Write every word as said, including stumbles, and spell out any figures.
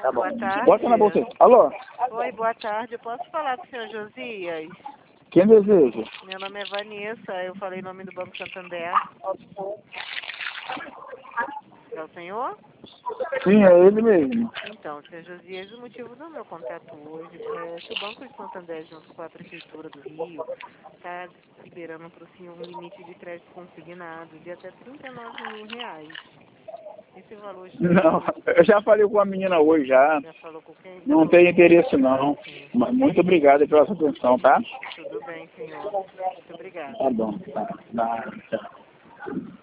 Tá bom. Boa tarde. Bota na bolsa. Alô? Oi, boa tarde. Eu posso falar com o senhor Josias? Quem deseja? Meu nome é Vanessa. Eu falei em nome do Banco Santander. É o senhor? Sim, é ele mesmo. Então, senhor Josias, o motivo do meu contato hoje é que o Banco de Santander, junto com a Prefeitura do Rio, está liberando para o senhor um limite de crédito consignado de até trinta e nove mil reais. Esse valor está... Não, eu já falei com a menina hoje já. Já falou com quem? Já Não falou tem com... interesse não. Sim. Mas muito obrigado pela sua atenção, tá? Tudo bem, senhor. Muito obrigada. Tá bom. Tá. Tá. Tchau.